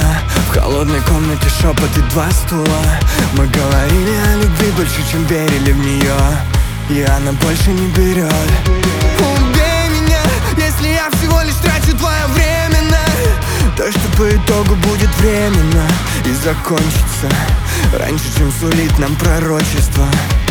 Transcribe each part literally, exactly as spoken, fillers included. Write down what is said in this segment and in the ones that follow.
В холодной комнате шепот и два стула. Мы говорили о любви больше, чем верили в нее, и она больше не берет. Убей меня, если я всего лишь трачу твое время на то, что по итогу будет временно и закончится раньше, чем сулит нам пророчество.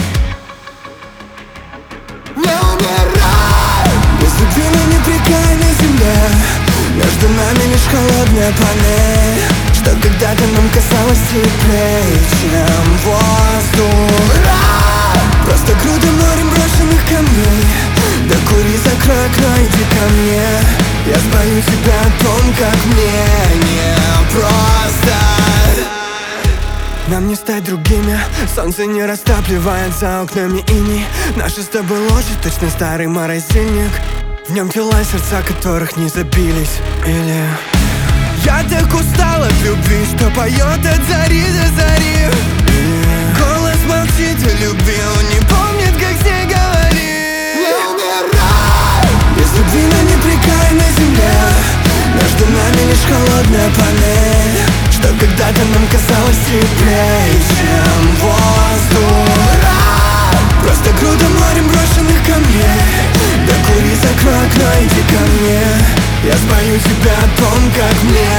Не умирай, без любви на неприкаянной земле. Между нами лишь холодная панель, что когда-то нам казалось теплее, чем воздух. Просто груда морем брошенных камней. Да кури, закрой окно, иди ко мне. Я сбою тебя о том, как мне не просто. Нам не стать другими, солнце не растапливает за окнами иней. Наши с тобой ложи, точно старый морозильник. В нем тела, сердца которых не забились. Или я так устал от любви, что поет от зари до зари. Или голос молчит о любви, он не помнит, как с ней говорить. Не умирай, без любви на неприкаянной земле. Между нами лишь холодная панель, что когда-то нам казалось теплее, чем воздух. Просто груда морем брошенных камней. Да кури, закрой окно, иди ко мне. Я сбою тебя о том, как мне